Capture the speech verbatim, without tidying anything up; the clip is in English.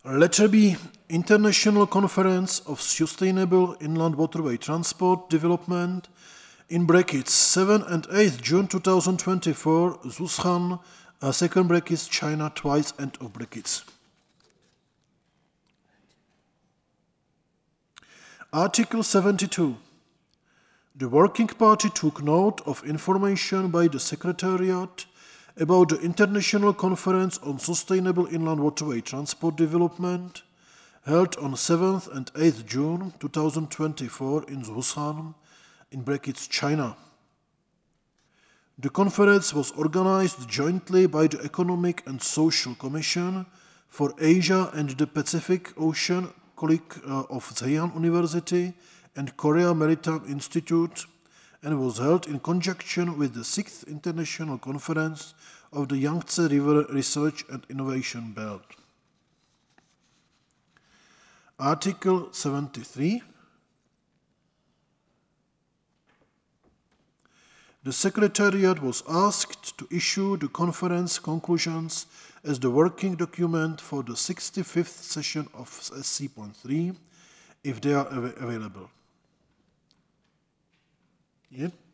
Letter B. International Conference of Sustainable Inland Waterway Transport Development in brackets seven and eight June two thousand twenty-four, Zuschan, uh, second brackets, China twice, end of brackets. Article seventy-two. The Working Party took note of information by the Secretariat about the International Conference on Sustainable Inland Waterway Transport Development held on seventh and eighth June two thousand twenty-four in Wuhan, in brackets China. The conference was organized jointly by the Economic and Social Commission for Asia and the Pacific Ocean, colleague uh, of Zhejiang University and Korea Maritime Institute, and was held in conjunction with the sixth International Conference of the Yangtze River Research and Innovation Belt. Article seventy-three. The Secretariat was asked to issue the conference conclusions as the working document for the sixty-fifth session of S C point three, if they are av available. Yeah.